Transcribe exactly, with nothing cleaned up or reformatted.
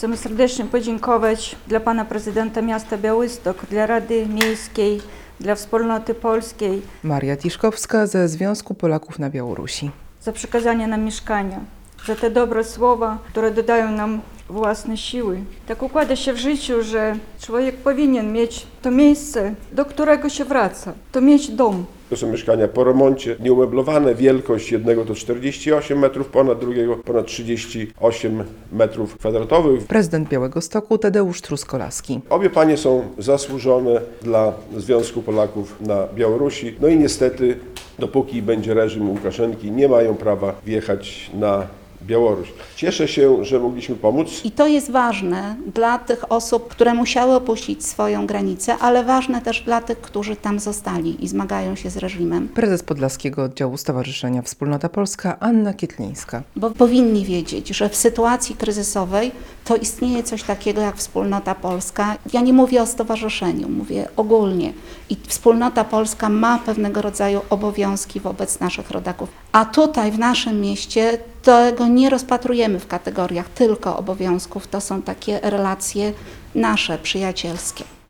Chcemy serdecznie podziękować dla pana prezydenta miasta Białystok, dla Rady Miejskiej, dla Wspólnoty Polskiej Maria Tiszkowska ze Związku Polaków na Białorusi. za przekazanie nam mieszkania, za te dobre słowa, które dodają nam własne siły. Tak układa się w życiu, że człowiek powinien mieć to miejsce, do którego się wraca, to mieć dom. To są mieszkania po remoncie, nieumeblowane, wielkość jednego to czterdzieści osiem metrów ponad, drugiego ponad trzydzieści osiem metrów kwadratowych. Prezydent Białegostoku Tadeusz Truskolaski. Obie panie są zasłużone dla Związku Polaków na Białorusi. No i niestety, dopóki będzie reżim Łukaszenki, nie mają prawa wjechać na Białoruś. Cieszę się, że mogliśmy pomóc. I to jest ważne dla tych osób, które musiały opuścić swoją granicę, ale ważne też dla tych, którzy tam zostali i zmagają się z reżimem. Prezes Podlaskiego Oddziału Stowarzyszenia Wspólnota Polska Anna Kietlińska. Bo powinni wiedzieć, że w sytuacji kryzysowej to istnieje coś takiego jak Wspólnota Polska. Ja nie mówię o stowarzyszeniu, mówię ogólnie. I Wspólnota Polska ma pewnego rodzaju obowiązki wobec naszych rodaków. A tutaj w naszym mieście tego nie rozpatrujemy w kategoriach tylko obowiązków, to są takie relacje nasze, przyjacielskie.